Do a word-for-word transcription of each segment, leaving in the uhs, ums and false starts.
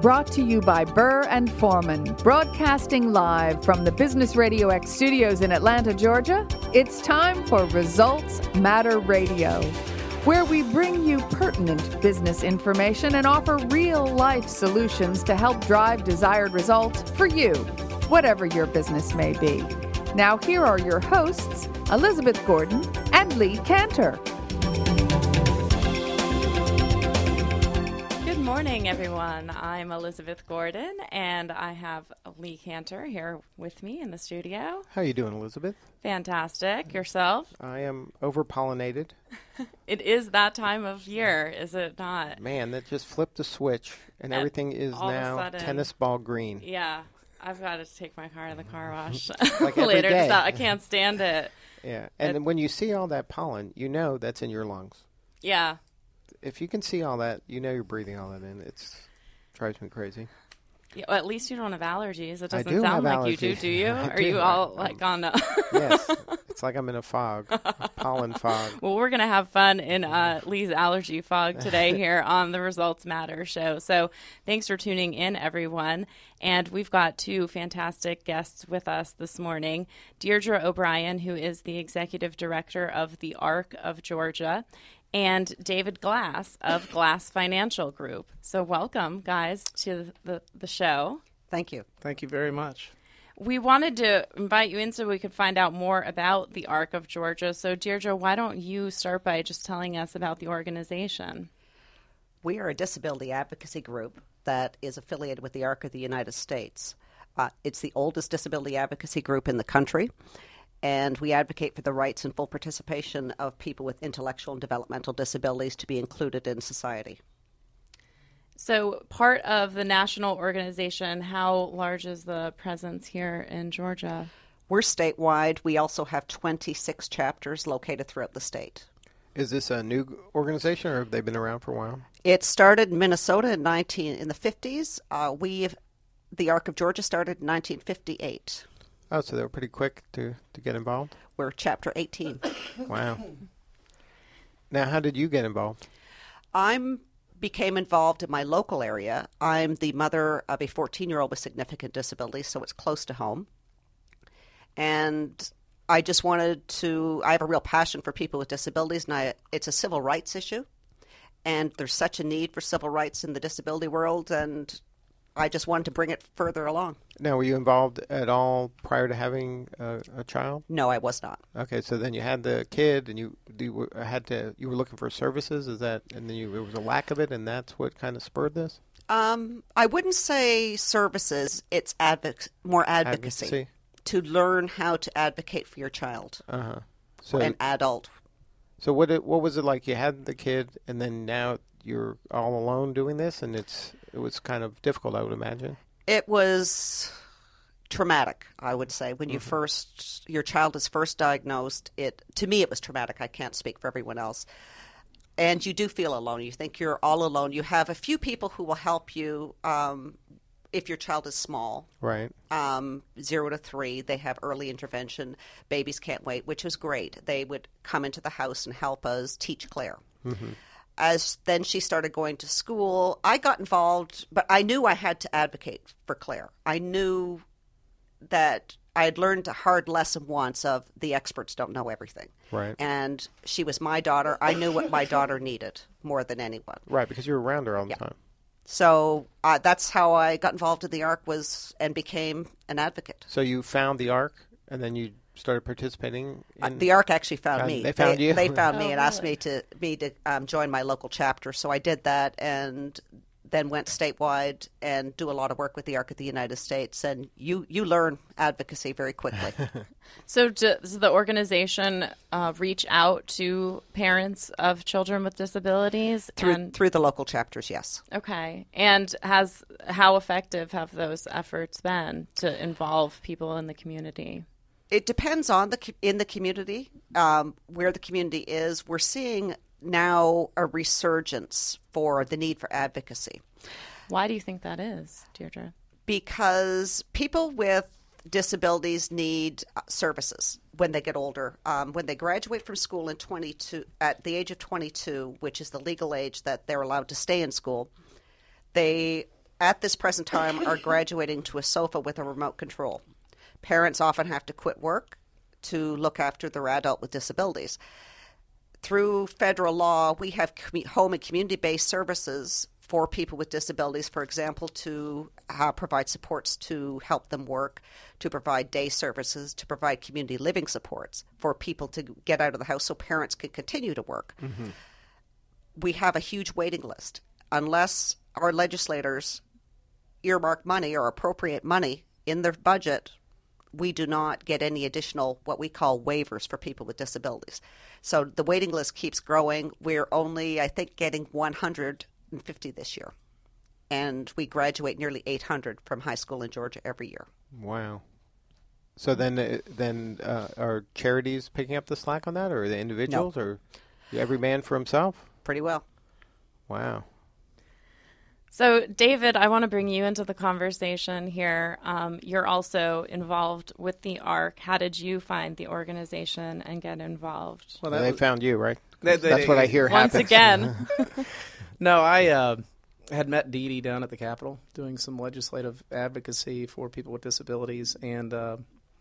brought to you by Burr and Foreman, broadcasting live from the Business Radio X studios in Atlanta, Georgia. It's time for Results Matter Radio, where we bring you pertinent business information and offer real-life solutions to help drive desired results for you, whatever your business may be. Now, here are your hosts, Elizabeth Gordon and Lee Cantor. Good morning, everyone. I'm Elizabeth Gordon, and I have Lee Cantor here with me in the studio. How are you doing, Elizabeth? Fantastic. Yourself? I am over-pollinated. It is that time of year, is it not? Man, that just flipped the switch, and At everything is now sudden, tennis ball green. Yeah. I've got to take my car to the car wash Like every later. day. I can't stand it. Yeah, and It- then when you see all that pollen, you know that's in your lungs. Yeah. If you can see all that, you know you're breathing all that in. It's drives me crazy. Yeah, well, at least you don't have allergies. It I doesn't do sound have like you do, allergies. do you? I Are do. you all I- like on a... Yes, it's like I'm in a fog, a pollen fog. Well, we're going to have fun in uh, Lee's allergy fog today here on the Results Matter show. So thanks for tuning in, everyone. And we've got two fantastic guests with us this morning. Deirdre O'Brien, who is the executive director of the Arc of Georgia, and David Glass of Glass Financial Group. So welcome, guys, to the, the show. Thank you. Thank you very much. We wanted to invite you in so we could find out more about the Arc of Georgia. So, Deirdre, why don't you start by just telling us about the organization? We are a disability advocacy group that is affiliated with the Arc of the United States. Uh, it's the oldest disability advocacy group in the country, and we advocate for the rights and full participation of people with intellectual and developmental disabilities to be included in society. So, part of the national organization, how large is the presence here in Georgia? We're statewide. We also have twenty-six chapters located throughout the state. Is this a new organization, or have they been around for a while? It started in Minnesota in nineteen in the fifties. Uh, we, the Arc of Georgia, started in nineteen fifty-eight. Oh, so they were pretty quick to, to get involved? We're chapter eighteen. Wow. Now, how did you get involved? I'm became involved in my local area. I'm the mother of a fourteen-year-old with significant disability, so it's close to home. And I just wanted to, I have a real passion for people with disabilities, and I, it's a civil rights issue. And there's such a need for civil rights in the disability world, and I just wanted to bring it further along. Now, were you involved at all prior to having a, a child? No, I was not. Okay, so then you had the kid, and you you were, had to you were looking for services. Is that, and then you, there was a lack of it, and that's what kind of spurred this? Um, I wouldn't say services. It's advoc- more advocacy, Advocacy. to learn how to advocate for your child, Uh huh. So an adult. so what it, what was it like? You had the kid, and then now you're all alone doing this, and it's it was kind of difficult, I would imagine. It was traumatic, I would say. When you Mm-hmm. first, your child is first diagnosed, it to me it was traumatic. I can't speak for everyone else. And you do feel alone. You think you're all alone. You have a few people who will help you um, if your child is small, Right. um, zero to three. They have early intervention. Babies can't wait, which was great. They would come into the house and help us teach Claire. Mm-hmm. As then she started going to school, I got involved, but I knew I had to advocate for Claire. I knew that I had learned a hard lesson once of the experts don't know everything. Right. And she was my daughter. I knew what my daughter needed more than anyone. Right, because you're around her all the Yeah. time. So uh, that's how I got involved in the Arc was and became an advocate. So you found the Arc, and then you started participating in... Uh, the Arc actually found Found- me. they found you? They found Oh, me and asked really? me to me to um, join my local chapter. So I did that, and then went statewide and do a lot of work with the Arc of the United States. And you you learn advocacy very quickly. So does the organization uh, reach out to parents of children with disabilities? through and, through the local chapters, yes. Okay. And has how effective have those efforts been to involve people in the community? It depends on the co- in the community um, where the community is. We're seeing now a resurgence for the need for advocacy Why do you think that is, Deirdre? because people with disabilities need uh, services when they get older. Um, when they graduate from school in twenty-two, at the age of twenty-two, which is the legal age that they're allowed to stay in school, they at this present time, are graduating to a sofa with a remote control. Parents often have to quit work to look after their adult with disabilities. Through federal law, we have com- home and community-based services for people with disabilities, for example, to uh, provide supports to help them work, to provide day services, to provide community living supports for people to get out of the house so parents can continue to work. Mm-hmm. We have a huge waiting list. Unless our legislators earmark money or appropriate money in their budget, we do not get any additional what we call waivers for people with disabilities. So the waiting list keeps growing. We're only, I think, getting one hundred fifty this year. And we graduate nearly eight hundred from high school in Georgia every year. Wow. So then uh, then uh, are charities picking up the slack on that, or are the individuals, No. or every man for himself? Pretty well. Wow. So, David, I want to bring you into the conversation here. Um, you're also involved with the ARC. How did you find the organization and get involved? Well, they was, found you, right? They, they, That's they, what I hear Once happens. again. No, I uh, had met Dee Dee down at the Capitol doing some legislative advocacy for people with disabilities, and uh,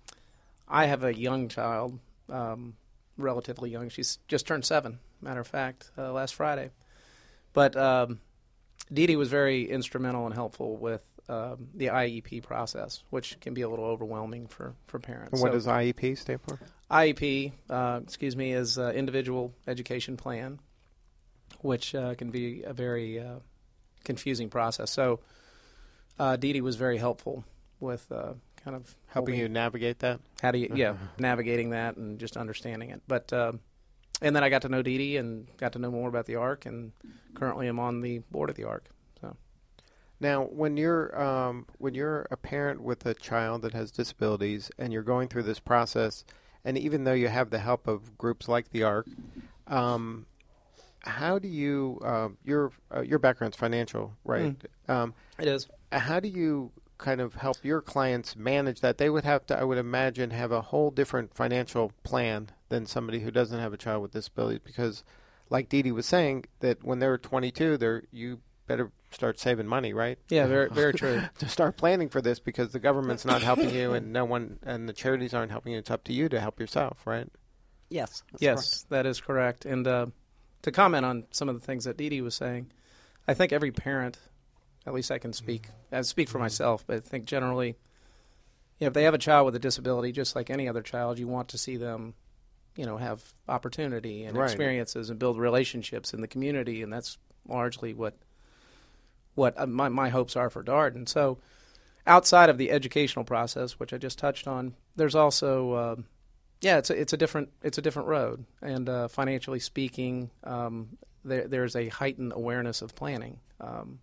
I have a young child, um, relatively young. She's just turned seven, matter of fact, uh, last Friday. But um, Dee Dee was very instrumental and helpful with um, the I E P process, which can be a little overwhelming for, for parents. And what so, does I E P stand for? I E P, uh, excuse me, is uh, Individual Education Plan, which uh, can be a very uh, confusing process. So uh, Dee Dee was very helpful with uh, kind of Helping you navigate that? How do you, yeah, navigating that and just understanding it. But uh, and then I got to know Dee Dee and got to know more about the ARC, and currently I'm on the board of the ARC. So now, when you're um, when you're a parent with a child that has disabilities and you're going through this process, and even though you have the help of groups like the ARC, um, how do you uh, your uh, your background's financial, right? Mm. Um, it is. How do you kind of help your clients manage that? They would have to, I would imagine, have a whole different financial plan than somebody who doesn't have a child with disabilities, because like Dee Dee was saying, that when they're twenty-two, they're you better start saving money, right? Yeah, very very true. To start planning for this, because the government's not helping you, and no one, and the charities aren't helping you. It's up to you to help yourself, right? Yes. That's yes, correct. That is correct. And uh, to comment on some of the things that Dee Dee was saying, I think every parent, at least I can speak, I speak for myself, but I think generally, you know, if they have a child with a disability, just like any other child, you want to see them, you know, have opportunity and right. experiences and build relationships in the community, and that's largely what what uh, my, my hopes are for Darden. So outside of the educational process, which I just touched on, there's also, uh, yeah, it's a, it's a different it's a different road, and uh, financially speaking, um, there there's a heightened awareness of planning. Um,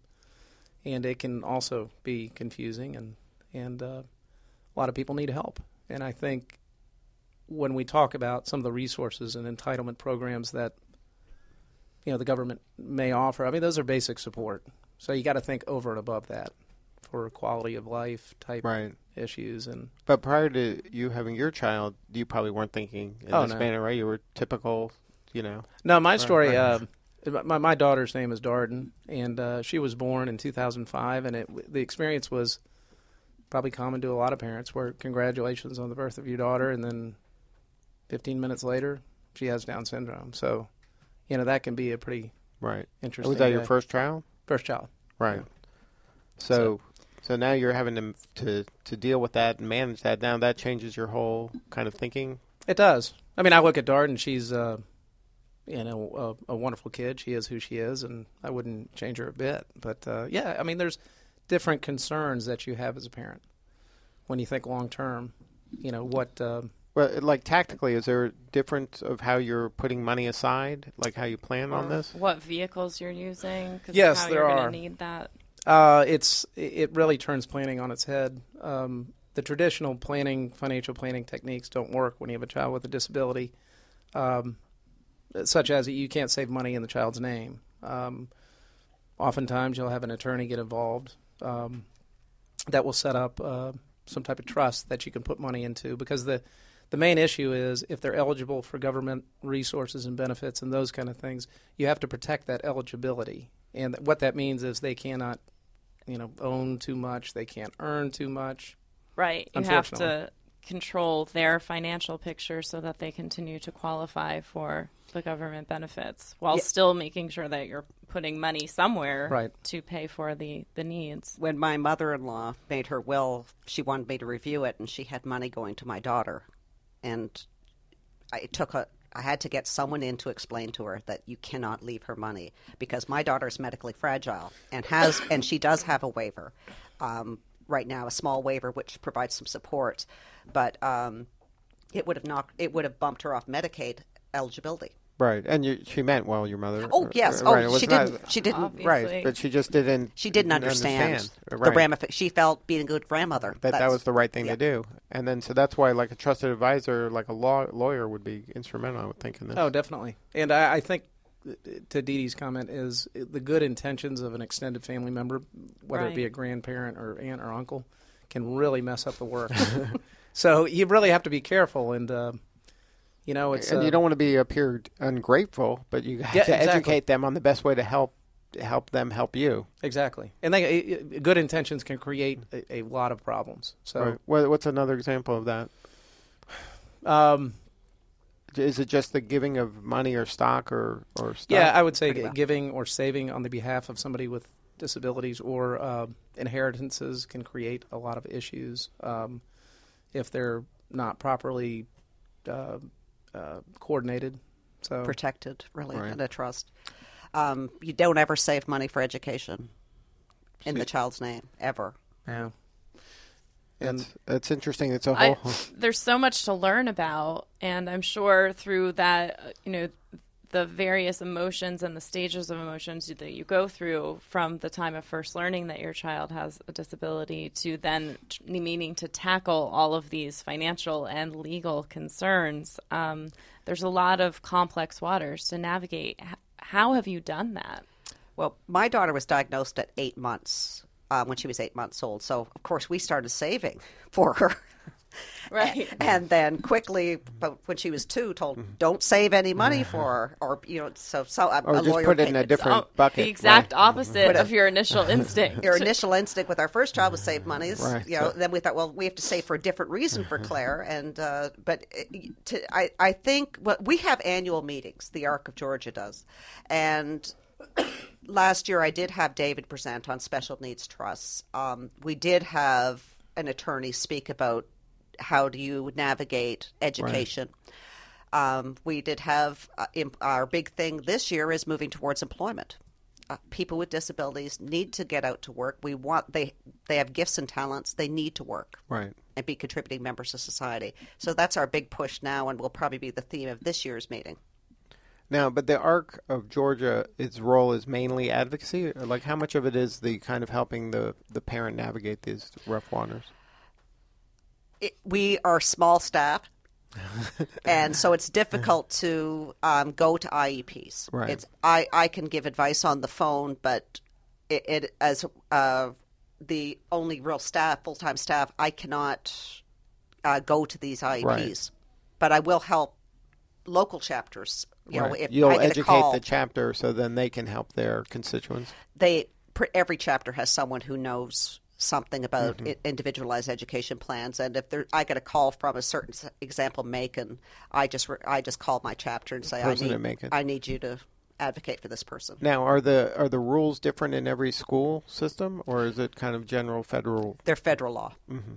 And it can also be confusing, and and uh, a lot of people need help. And I think when we talk about some of the resources and entitlement programs that, you know, the government may offer, I mean, those are basic support. So you got to think over and above that for quality of life type right. issues. And but prior to you having your child, you probably weren't thinking in oh, this no. manner, right? You were typical, you know. No, my story. Right. Uh, My, my daughter's name is Darden, and uh, she was born in two thousand five, and it, the experience was probably common to a lot of parents, where congratulations on the birth of your daughter, and then fifteen minutes later, she has Down syndrome. So, you know, that can be a pretty right. interesting Was that day. your first child? First child. Right. Yeah. So, So, so now you're having to, to to deal with that and manage that. Now that changes your whole kind of thinking? It does. I mean, I look at Darden, she's... Uh, You know, a, a wonderful kid. She is who she is, and I wouldn't change her a bit. But, uh, yeah, I mean, there's different concerns that you have as a parent when you think long-term. You know, what... Uh, well, like, tactically, is there a difference of how you're putting money aside, like how you plan on this? What vehicles you're using? 'Cause Yes, how there you're are. going to need that. Uh, it's It really turns planning on its head. Um, the traditional planning, financial planning techniques don't work when you have a child with a disability. Um such as you can't save money in the child's name. Um, oftentimes you'll have an attorney get involved um, that will set up uh, some type of trust that you can put money into, because the, the main issue is if they're eligible for government resources and benefits and those kind of things, you have to protect that eligibility. And what that means is they cannot you know, own too much. They can't earn too much. Right. You have Unfortunately. to control their financial picture so that they continue to qualify for the government benefits while Yeah. still making sure that you're putting money somewhere Right. to pay for the, the needs. When my mother-in-law made her will, she wanted me to review it, and she had money going to my daughter. And I took a, I had to get someone in to explain to her that you cannot leave her money because my daughter is medically fragile and has, and she does have a waiver um, right now, a small waiver which provides some support, but um, it would have knocked, it would have bumped her off Medicaid eligibility. Right, and you, she meant well, your mother. Oh yes, Uh, right. It oh was she not- didn't, she didn't. Obviously. Right, but she just didn't. She didn't understand, the Right. ramifications. She felt being a good grandmother. that that That's- was the right thing yeah. to do, and then so that's why, like a trusted advisor, like a law lawyer, would be instrumental. I would think in this. Oh, definitely. And I, I think, uh, to Dee Dee's comment, is the good intentions of an extended family member, whether it be Right. a grandparent or aunt or uncle, can really mess up the work. So you really have to be careful, and uh, you know, it's and uh, you don't want to be appear ungrateful, but you have Yeah, to exactly. educate them on the best way to help help them help you. exactly. And they, i- i- good intentions can create a, a lot of problems. So, Right. What, what's another example of that? um, Is it just the giving of money or stock or or stuff? yeah, I would say Pretty well. giving or saving on the behalf of somebody with disabilities or uh, inheritances can create a lot of issues um, if they're not properly uh, uh, coordinated. So protected, really, Right. and a trust. Um, you don't ever save money for education in the child's name, ever. yeah, and It's, it's interesting. It's a I, whole. there's so much to learn about, and I'm sure through that, uh, you know, the various emotions and the stages of emotions that you go through from the time of first learning that your child has a disability to then t- meaning to tackle all of these financial and legal concerns. Um, there's a lot of complex waters to navigate. H- how have you done that? Well, my daughter was diagnosed at eight months um, when she was eight months old. So, of course, we started saving for her. Right. And then quickly, but when she was two, told, don't save any money for her. Or, you know, so, so a, Or a just lawyer put it in paid- a different Oh, bucket. the exact right? opposite of your initial instinct. Your initial instinct with our first child was save monies. Right, You know, so- then we thought, well, we have to save for a different reason for Claire. And uh, but uh, to, I, I think well, we have annual meetings. The Arc of Georgia does, and last year I did have David present on special needs trusts. Um, we did have an attorney speak about how do you navigate education. Um, we did have uh, im- our big thing this year is moving towards employment. Uh, people with disabilities need to get out to work. We want they they have gifts and talents. They need to work Right. and be contributing members of society. So that's our big push now, and will probably be the theme of this year's meeting. Now, but the Arc of Georgia, its role is mainly advocacy. Or like, how much of it is the kind of helping the the parent navigate these rough waters? It, we are small staff, and so it's difficult to um, go to I E Ps. Right. It's I, I can give advice on the phone, but it, it as uh, the only real staff, full time staff, I cannot uh, go to these I E Ps. Right. But I will help local chapters. You know, Right. if You'll I get a educate call, the chapter so then they can help their constituents. they pr- every chapter has someone who knows something about Mm-hmm. i- individualized education plans, and if there, I get a call from a certain s- example, Macon, I just re- I just call my chapter and say I Person need in Macon. I need you to advocate for this person. Now, are the are the rules different in every school system, or is it kind of general federal? They're federal law.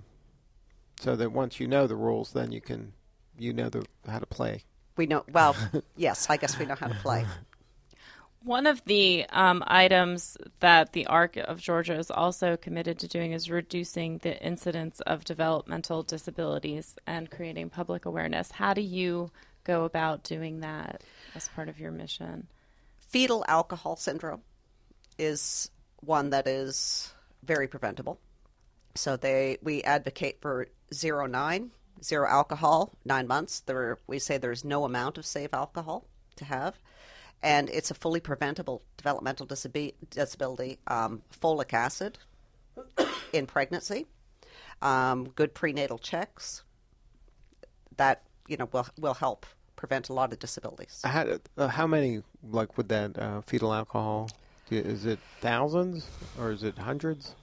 So that once you know the rules, then you can you know the how to play. We know well. Yes, I guess we know how to play. One of the um, items that the Arc of Georgia is also committed to doing is reducing the incidence of developmental disabilities and creating public awareness. How do you go about doing that as part of your mission? Fetal alcohol syndrome is one that is very preventable. So they we advocate for zero nine, zero alcohol, nine months. There we say there's no amount of safe alcohol to have. And it's a fully preventable developmental disabi- disability. Um, folic acid in pregnancy, um, good prenatal checks. That you know will will help prevent a lot of disabilities. How, uh, how many like would that uh, fetal alcohol? Is it thousands or is it hundreds?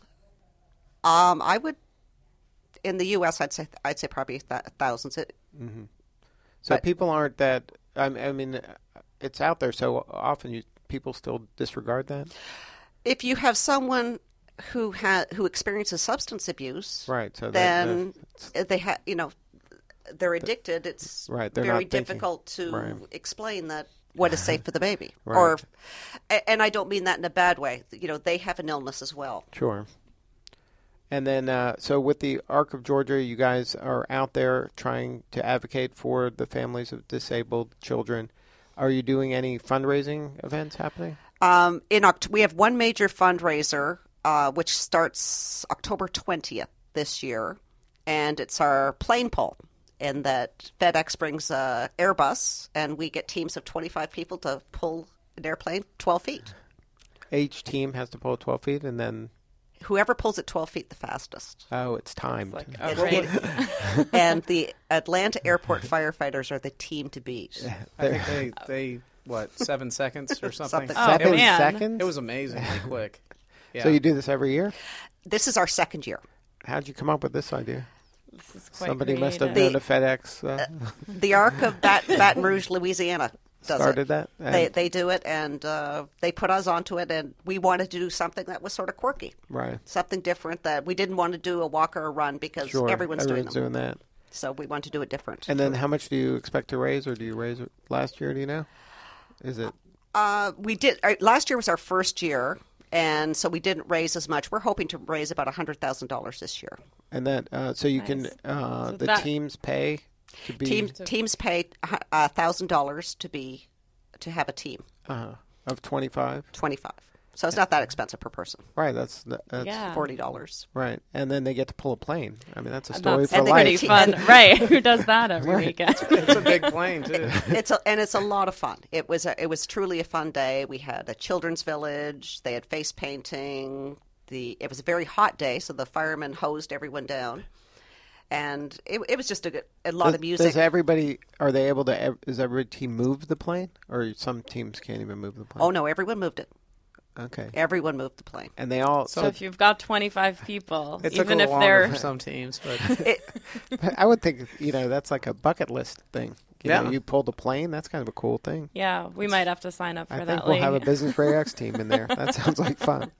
Um, I would, in the U S, I'd say I'd say probably th- thousands. It, Mm-hmm. So but, people aren't that. I, I mean, it's out there so often. You people still disregard that. if you have someone who ha- who experiences substance abuse, Right. So then that, they have, you know, they're addicted. It's right, they're very not thinking. difficult to Right. explain that what is safe for the baby. Right. Or, and I don't mean that in a bad way. You know, they have an illness as well. Sure. And then, uh, so with the Arc of Georgia, you guys are out there trying to advocate for the families of disabled children. Are you doing any fundraising events happening? Um, in Oct- we have one major fundraiser, uh, which starts October twentieth this year, and it's our plane pull. In that FedEx brings a Airbus, and we get teams of twenty-five people to pull an airplane twelve feet. Each team has to pull twelve feet, and then Whoever pulls it twelve feet the fastest. oh, it's timed. Like It- a race. it- and the Atlanta airport firefighters are the team to beat. I think they, they what, seven seconds or something? Something. Oh, Seven man. seconds. It was amazingly quick. Yeah. So you do this every year? This is our second year. How'd you come up with this idea? This is quite Somebody must have creative. known a FedEx uh, The Arc of Bat- Baton Rouge, Louisiana does started it. that. They And- they do it, and uh, they put us onto it, and we wanted to do something that was sort of quirky, right. something different. That we didn't want to do a walk or a run because Sure. everyone's, Everyone's doing them. doing that. So we want to do it different. And then, how much do you expect to raise, or do you raise it last year? Do you know? Is it Uh, we did uh, last year was our first year, and so we didn't raise as much. We're hoping to raise about a hundred thousand dollars this year. and that uh, so you can Nice. uh, So the that- teams pay to be Teams teams pay a thousand dollars to be to have a team, uh, of twenty five. twenty five. So it's not that expensive per person, Right. That's that's Yeah. forty dollars. right. And then they get to pull a plane. I mean, that's a story That's for And they life. pretty get- fun, right? Who does that every weekend? It's a big plane, too. It's a, and it's a lot of fun. It was a, it was truly a fun day. We had a children's village. They had face painting. The it was a very hot day, so the firemen hosed everyone down, and it, it was just a, good- a lot does, of music. Does everybody are they able to? ev- Is every team move the plane, or some teams can't even move the plane? Oh no, everyone moved it. Okay. Everyone moved the plane. And they all. So So if you've got twenty-five people, It took even a if little longer they're for some teams, but It, I would think you know that's like a bucket list thing. You Yeah. know, you pulled a plane. That's kind of a cool thing. yeah, we might have to sign up for I that. think we'll Lee. have a Business Ray X team in there. That sounds like fun.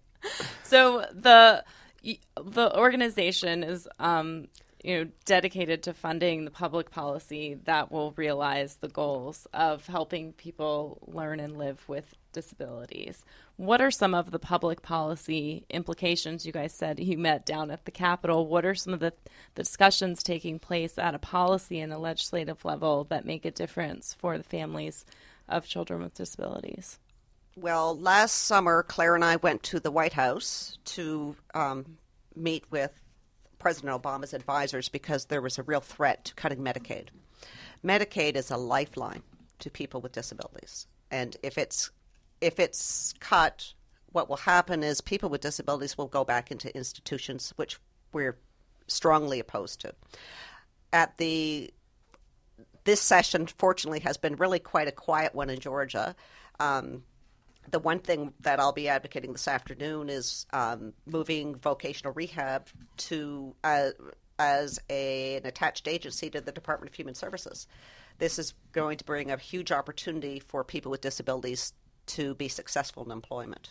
So the the organization is um, you know dedicated to funding the public policy that will realize the goals of helping people learn and live with disabilities. What are some of the public policy implications? You guys said you met down at the Capitol. What are some of the, the discussions taking place at a policy and a legislative level that make a difference for the families of children with disabilities? well, last summer, Claire and I went to the White House to um, meet with President Obama's advisors because there was a real threat to cutting Medicaid. Medicaid is a lifeline to people with disabilities, and if it's if it's cut, what will happen is people with disabilities will go back into institutions, which we're strongly opposed to. At the this session, fortunately, has been really quite a quiet one in Georgia. Um, the one thing that I'll be advocating this afternoon is um, moving vocational rehab to uh, as a, an attached agency to the Department of Human Services. This is going to bring a huge opportunity for people with disabilities to be successful in employment.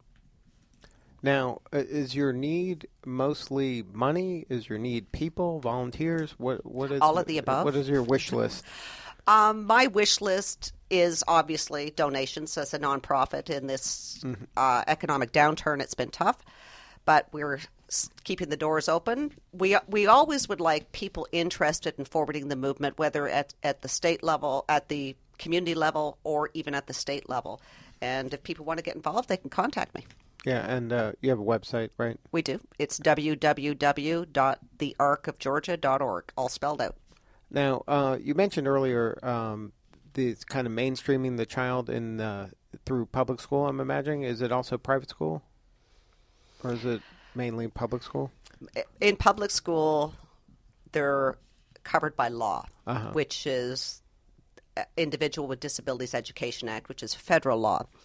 Now, uh, is your need mostly money? Is your need people, volunteers? What what is All of the above. What is your wish list? Um, my wish list is obviously donations as a nonprofit. In this Mm-hmm. uh, economic downturn, it's been tough, but we're s- keeping the doors open. We we always would like people interested in forwarding the movement, whether at, at the state level, at the community level, or even at the state level. And if people want to get involved, they can contact me. Yeah, and uh, you have a website, right? We do. It's w w w dot the arc of georgia dot org, all spelled out. Now, uh, you mentioned earlier um, the kind of mainstreaming the child in uh, through public school. I'm imagining. Is it also private school, or is it mainly public school? In public school, they're covered by law, Uh-huh. which is Individual with Disabilities Education Act, which is federal law.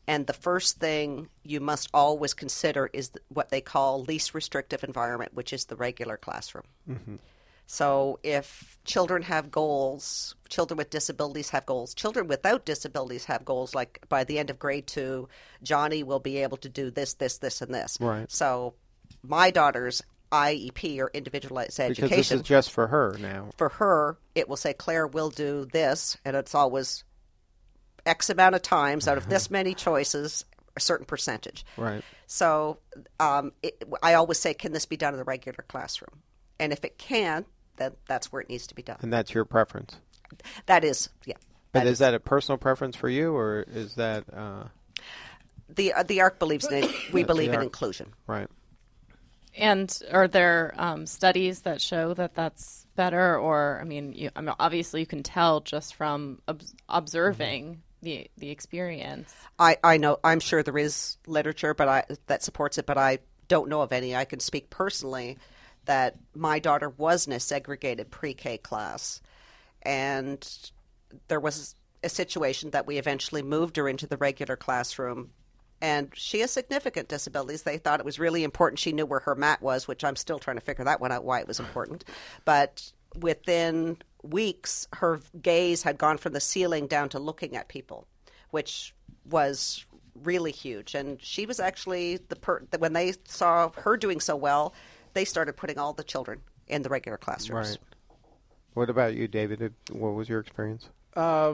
And the first thing you must always consider is what they call least restrictive environment, which is the regular classroom. Mm-hmm. So if children have goals, children with disabilities have goals, children without disabilities have goals, like by the end of grade two, Johnny will be able to do this, this, this, and this. Right. So my daughter's I E P, or individualized education. Because this is just for her now. For her, it will say, Claire will do this, and it's always X amount of times out of this many choices, a certain percentage. Right. So um, it, I always say, can this be done in the regular classroom? And if it can, then that's where it needs to be done. And that's your preference? That is, yeah. But that is, is that a personal preference for you, or is that... Uh... The, uh, the A R C believes in it. We believe in inclusion. Right. And are there um, studies that show that that's better? Or, I mean, you, I mean, obviously you can tell just from ob- observing mm-hmm. the the experience. I, I know, I'm sure there is literature but I that supports it, but I don't know of any. I can speak personally that my daughter was in a segregated pre-K class, and there was a situation that we eventually moved her into the regular classroom. And she has significant disabilities. They thought it was really important she knew where her mat was, which I'm still trying to figure that one out, why it was important. But within weeks, her gaze had gone from the ceiling down to looking at people, which was really huge. And she was actually, the per- when they saw her doing so well, they started putting all the children in the regular classrooms. Right. What about you, David? What was your experience? Uh,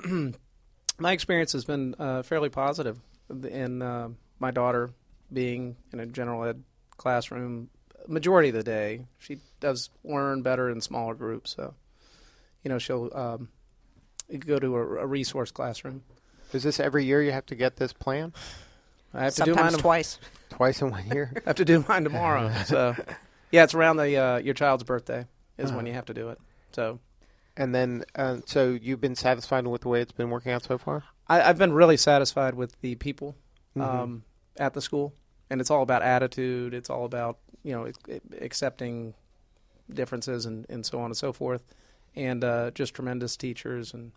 my experience has been uh, fairly positive. In uh, my daughter being in a general ed classroom majority of the day, she does learn better in smaller groups. So, you know, she'll um, go to a, a resource classroom. Is this every year you have to get this plan? I have Sometimes to do mine twice. Twice in one year? I have to do mine tomorrow. So, yeah, it's around the uh, your child's birthday is uh-huh. when you have to do it. So, and then, uh, so you've been satisfied with the way it's been working out so far? I, I've been really satisfied with the people um, mm-hmm. at the school, and it's all about attitude. It's all about, you know, it, it, accepting differences and, and so on and so forth, and uh, just tremendous teachers. And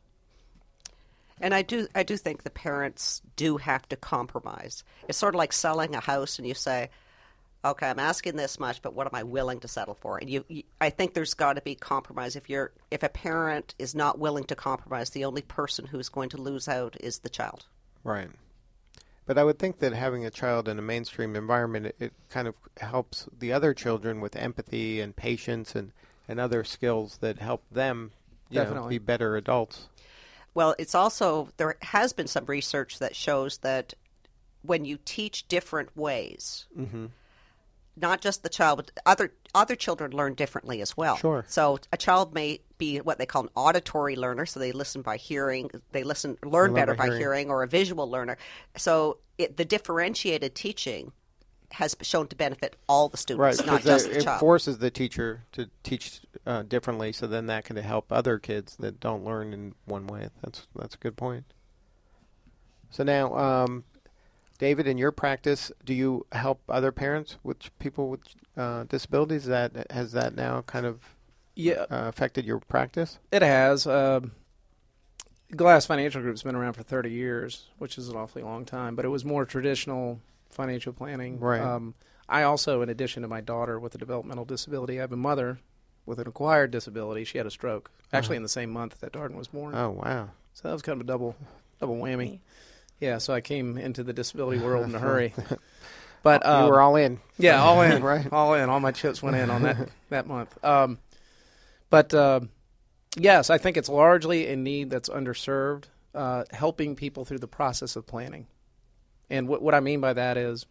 and I do I do think the parents do have to compromise. It's sort of like selling a house, and you say, okay, I'm asking this much, but what am I willing to settle for? And you, you I think there's got to be compromise. If you're, if a parent is not willing to compromise, the only person who's going to lose out is the child. Right. But I would think that having a child in a mainstream environment, it, it kind of helps the other children with empathy and patience and, and other skills that help them you know, be better adults. Well, it's also, there has been some research that shows that when you teach different ways, mm-hmm. not just the child, but other other children learn differently as well. Sure. So a child may be what they call an auditory learner, so they listen by hearing, they listen, learn better by hearing. hearing, or a visual learner. So it, the differentiated teaching has shown to benefit all the students, right, not just the, the it child. It forces the teacher to teach uh, differently, so then that can help other kids that don't learn in one way. That's that's a good point. So now, um, David, in your practice, do you help other parents with people with uh, disabilities? That has that now kind of yeah. uh, affected your practice? It has. Uh, Glass Financial Group's been around for thirty years, which is an awfully long time, but it was more traditional financial planning. Right. Um, I also, in addition to my daughter with a developmental disability, I have a mother with an acquired disability. She had a stroke, actually uh-huh. in the same month that Darden was born. Oh, wow. So that was kind of a double double whammy. Yeah, so I came into the disability world in a hurry. But um, you were all in. Yeah, all in. Right. All in. All my chips went in on that that month. Um, but uh, yes, I think it's largely a need that's underserved, uh, helping people through the process of planning. And what, what I mean by that is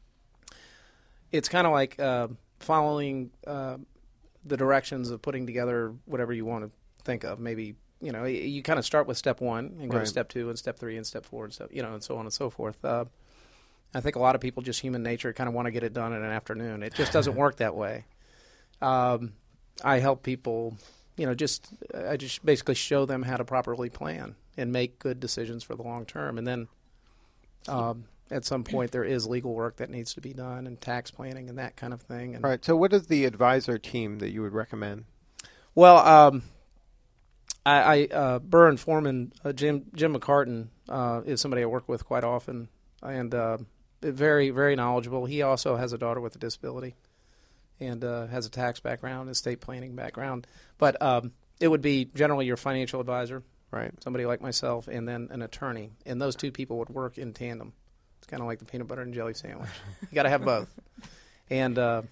it's kind of like uh, following uh, the directions of putting together whatever you want to think of. Maybe, you know, you kind of start with step one and go right. to step two and step three and step four and step, you know, and so on and so forth. Uh, I think a lot of people, just human nature, kind of want to get it done in an afternoon. It just doesn't work that way. Um, I help people, you know, just I just basically show them how to properly plan and make good decisions for the long term. And then um, at some point there is legal work that needs to be done and tax planning and that kind of thing. And, right. So what is the advisor team that you would recommend? Well, um, I, I uh, Burr and Foreman, uh, Jim Jim McCartan uh, is somebody I work with quite often, and uh, very very knowledgeable. He also has a daughter with a disability, and uh, has a tax background, estate planning background. But um, it would be generally your financial advisor, right? Somebody like myself, and then an attorney, and those two people would work in tandem. It's kind of like the peanut butter and jelly sandwich. You got to have both, and uh,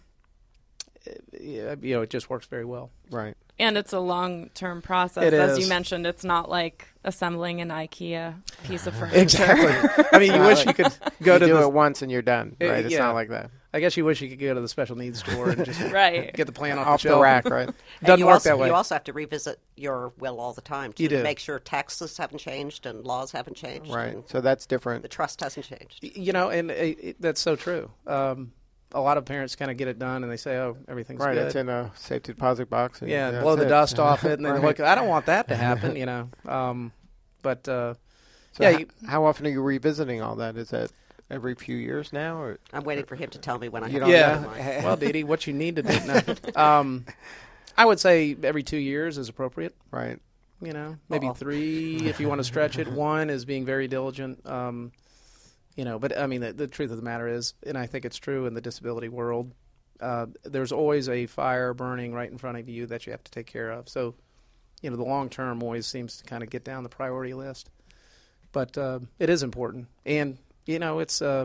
it, you know it just works very well. Right. And it's a long-term process. It As is. you mentioned, it's not like assembling an IKEA piece of furniture. Exactly. I mean, you wish you could go you to do the, it once and you're done, Uh, right? It's yeah. not like that. I guess you wish you could go to the special needs store and just Right. get the plan off, Off the the shelf. rack, right? And Doesn't you work also, that way. You also have to revisit your will all the time too, You to do. make sure taxes haven't changed and laws haven't changed. Right. And So that's the different. trust hasn't changed. Y- You know, and uh, it, that's so true. Um, a lot of parents kind of get it done and they say, "Oh, everything's Right. good." It's in a safety deposit box. And yeah, that's blow the it. dust off it, and then Right. look. I don't want that to happen, you know. Um, but uh, So yeah, h- you, how often are you revisiting all that? Is that every few years now, or I'm waiting for him to tell me when I You have don't to yeah. do mine. Well, Dee Dee, what you need to do now. Um, I would say every two years is appropriate. right? You know, maybe Uh-oh. three if you want to stretch it. One is being very diligent. Um, you know, but I mean, the, the truth of the matter is, and I think it's true in the disability world, uh, there's always a fire burning right in front of you that you have to take care of. So, you know, the long term always seems to kind of get down the priority list. But uh, it is important, and you know, it's. Uh,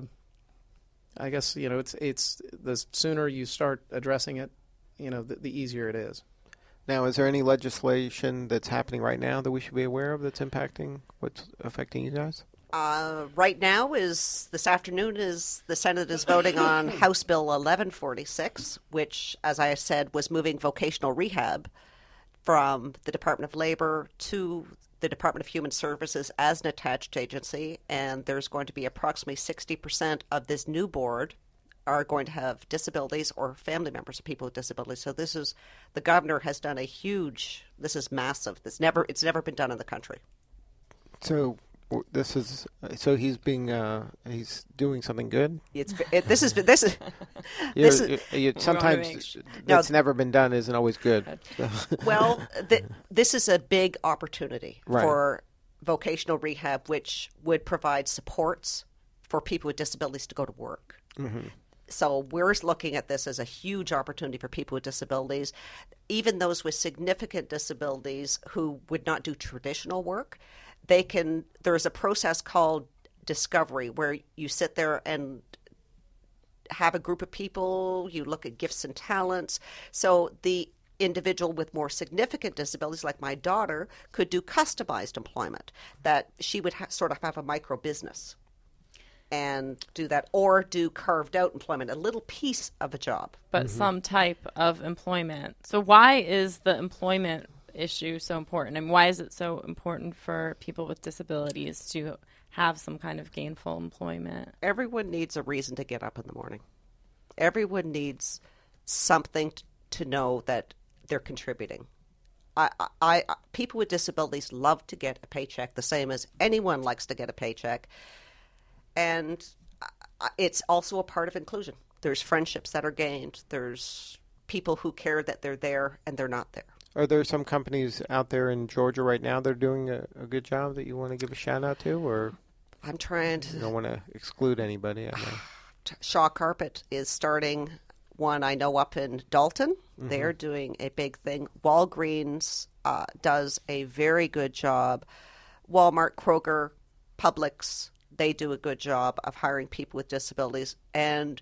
I guess you know, it's it's the sooner you start addressing it, you know, the, the easier it is. Now, is there any legislation that's happening right now that we should be aware of that's impacting what's affecting you guys? Uh, right now is this afternoon is the Senate is voting on House Bill eleven forty-six, which, as I said, was moving vocational rehab from the Department of Labor to the Department of Human Services as an attached agency, and there's going to be approximately sixty percent of this new board are going to have disabilities or family members of people with disabilities. So this is, the governor has done a huge, this is massive. This never, it's never been done in the country. So w- this is so he's being uh, he's doing something good. It's it, this is this is You- this you- is you- make sometimes sure- No. that's never been done isn't always good. well, th- this is a big opportunity Right. for vocational rehab, which would provide supports for people with disabilities to go to work. Mm-hmm. So we're looking at this as a huge opportunity for people with disabilities, even those with significant disabilities who would not do traditional work. They can. There's a process called discovery where you sit there and have a group of people. You look at gifts and talents. So the individual with more significant disabilities, like my daughter, could do customized employment, that she would ha- sort of have a micro business and do that, or do carved out employment, a little piece of a job. But some type of employment. So why is the employment issue so important? And why is it so important for people with disabilities to have some kind of gainful employment? Everyone needs a reason to get up in the morning. Everyone needs something t- to know that they're contributing. I, I, I, people with disabilities love to get a paycheck, the same as anyone likes to get a paycheck. And uh, it's also a part of inclusion. There's friendships that are gained. There's people who care that they're there and they're not there. Are there some companies out there in Georgia right now that are doing a, a good job that you want to give a shout out to, or I'm trying you to. don't want to exclude anybody? I know. Shaw Carpet is starting one I know up in Dalton. Mm-hmm. They're doing a big thing. Walgreens uh, does a very good job. Walmart, Kroger, Publix, they do a good job of hiring people with disabilities. And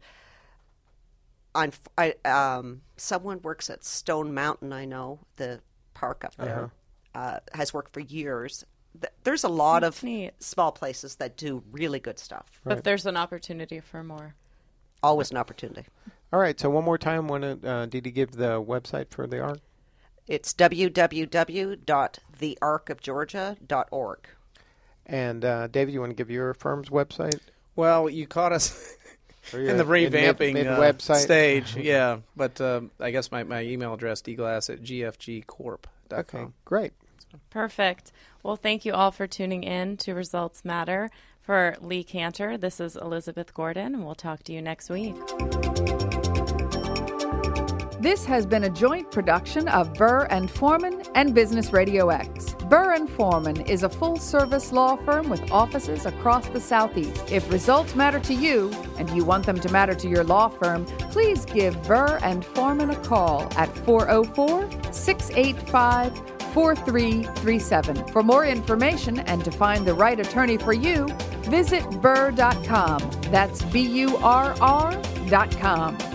on, I, um, someone works at Stone Mountain, I know, the park up there, uh-huh. uh, has worked for years. There's a lot That's of neat. small places that do really good stuff. Right. But there's an opportunity for more. Always an opportunity. All right. So one more time, want to uh, did you give the website for the ARC? It's w w w dot the arc of georgia dot org. And uh, David, you want to give your firm's website? Well, you caught us Or in the your revamping mid, uh, website stage, yeah. But um, I guess my, my email address, dglass at g f g corp dot com. Okay, great. Perfect. Well, thank you all for tuning in to Results Matter. For Lee Cantor, this is Elizabeth Gordon, and we'll talk to you next week. This has been a joint production of Burr and Foreman and Business Radio X. Burr and Foreman is a full-service law firm with offices across the Southeast. If results matter to you and you want them to matter to your law firm, please give Burr and Foreman a call at four oh four, six eight five, four three three seven. For more information and to find the right attorney for you, visit burr dot com. That's B U R R dot com.